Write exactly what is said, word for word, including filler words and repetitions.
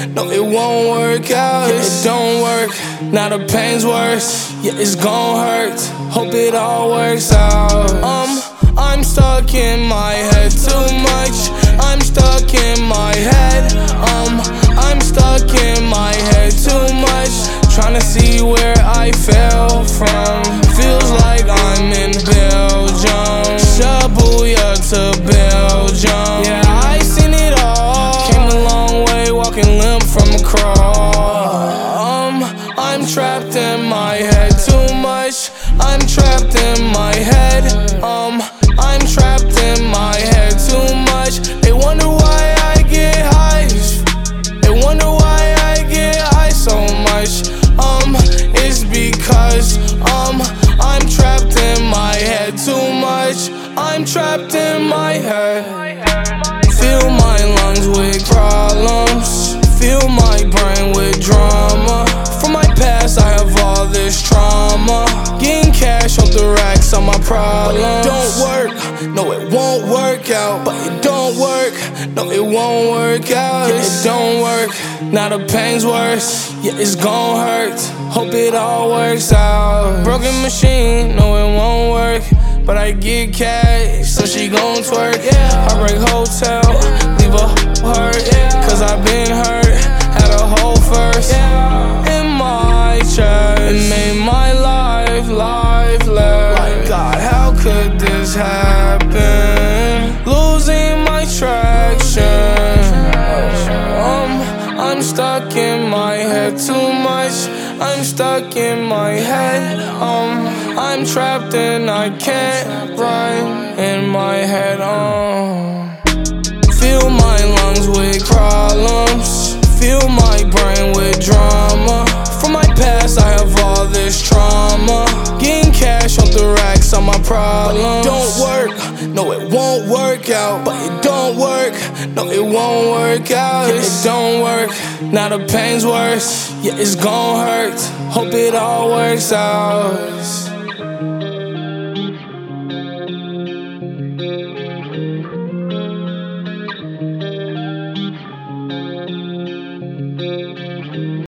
no, it won't work out. Yeah, it don't work, now the pain's worse. Yeah, it's gon' hurt, hope it all works out. Um, I'm stuck in my head too much. I'm stuck in my head. Um, I'm stuck in my head too much. Tryna see where I fell from. Feels like I'm in Belgium. Shibuya to Belgium. Yeah, I seen it all. Came a long way, walking limp from a crawl. Um, I'm trapped in my head too much. I'm trapped in my head. Um, I'm trapped in my head too much. They wonder why I get high. They wonder why I get high so much. Um, it's because um I'm trapped in my head too much. I'm trapped in my head. Fill my lungs with problems. Fill my brain with drama. From my past I have all this trauma. Getting cash off the racks on my problem. But it don't work, no it won't work out. But it don't work, no it won't work out. Yeah, it don't work, now the pain's worse. Yeah, it's gon' hurt, hope it all works out. Broken machine, no it won't work. But I get cash, so she gon' twerk. Heartbreak hotel, leave a hurt. Cause I been hurt, had a hole first. In my chest, it made my life lifeless. Like God, how could this happen? Losing my traction. Um, I'm stuck in my head too much. I'm stuck in my head. Um, I'm trapped and I can't run in my head. Um, fill my lungs with problems. Fill my brain with drama. From my past I have all this trauma. Getting cash off the racks on my problems. But it don't work, no it won't work out. But it don't work, no it won't work out. Yeah, it don't work, now the pain's worse. Yeah, it's gon' hurt, hope it all works out.